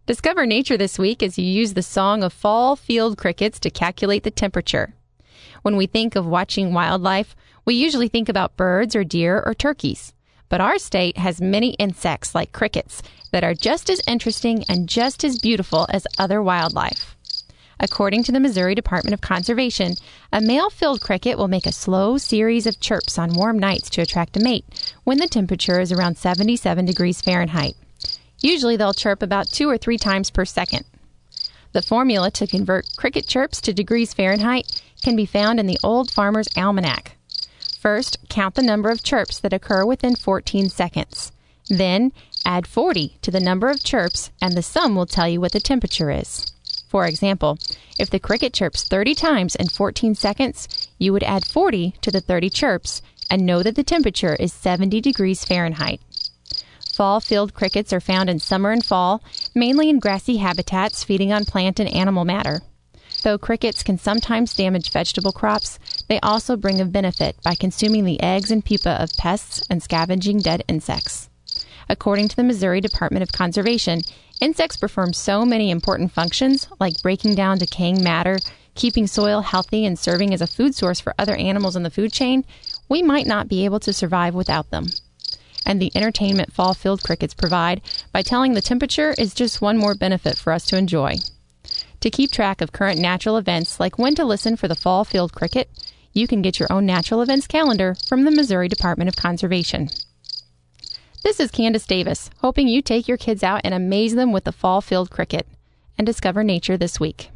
Discover nature this week as you use the song of fall field crickets to calculate the temperature. When we think of watching wildlife, we usually think about birds or deer or turkeys. But our state has many insects like crickets that are just as interesting and just as beautiful as other wildlife. According to the Missouri Department of Conservation, a male field cricket will make a slow series of chirps on warm nights to attract a mate when the temperature is around 77 degrees Fahrenheit. Usually they'll chirp about 2 or 3 times per second. The formula to convert cricket chirps to degrees Fahrenheit can be found in the Old Farmer's Almanac. First, count the number of chirps that occur within 14 seconds. Then, add 40 to the number of chirps, and the sum will tell you what the temperature is. For example, if the cricket chirps 30 times in 14 seconds, you would add 40 to the 30 chirps and know that the temperature is 70 degrees Fahrenheit. Fall field crickets are found in summer and fall, mainly in grassy habitats feeding on plant and animal matter. Though crickets can sometimes damage vegetable crops, they also bring a benefit by consuming the eggs and pupa of pests and scavenging dead insects. According to the Missouri Department of Conservation, insects perform so many important functions like breaking down decaying matter, keeping soil healthy, and serving as a food source for other animals in the food chain, we might not be able to survive without them. And the entertainment fall field crickets provide by telling the temperature is just one more benefit for us to enjoy. To keep track of current natural events like when to listen for the fall field cricket, you can get your own natural events calendar from the Missouri Department of Conservation. This is Candace Davis, hoping you take your kids out and amaze them with the fall field cricket and discover nature this week.